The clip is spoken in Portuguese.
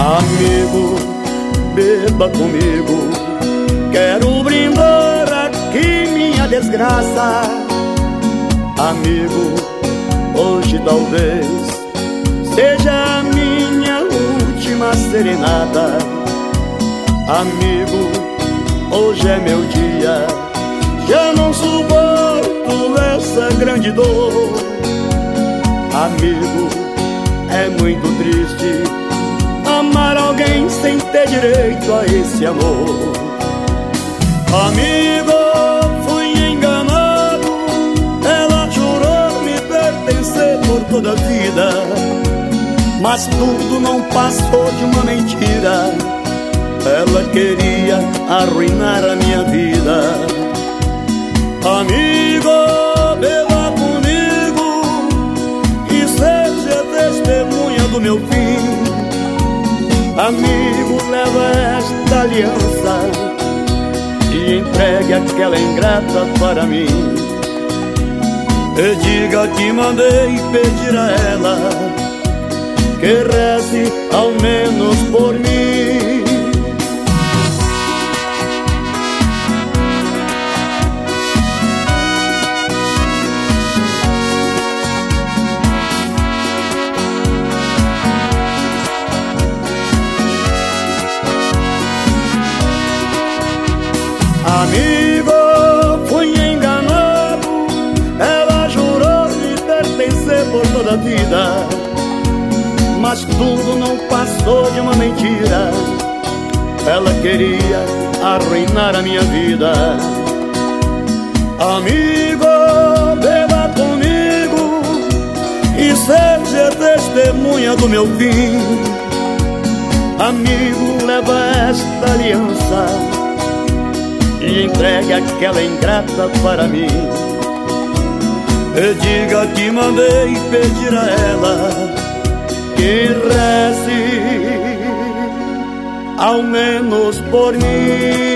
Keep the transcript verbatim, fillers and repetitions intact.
Amigo, beba comigo, quero brindar aqui minha desgraça. Amigo, hoje talvez seja a minha última serenata. Amigo, hoje é meu dia, já não suporto essa grande dor. Amigo, é muito triste amar alguém sem ter direito a esse amor. Amigo, fui enganado, ela jurou me pertencer por toda a vida, mas tudo não passou de uma mentira. Ela queria arruinar a minha vida. Amigo, beba comigo e seja testemunha do meu fim. Amigo, leva esta aliança e entregue aquela ingrata para mim. E diga que mandei pedir a ela que reze ao menos por mim. Amigo, fui enganado, ela jurou me pertencer por toda a vida, mas tudo não passou de uma mentira. Ela queria arruinar a minha vida. Amigo, beba comigo e seja testemunha do meu fim. Amigo, leva esta aliança e entregue aquela ingrata para mim. E diga que mandei pedir a ela que reze ao menos por mim.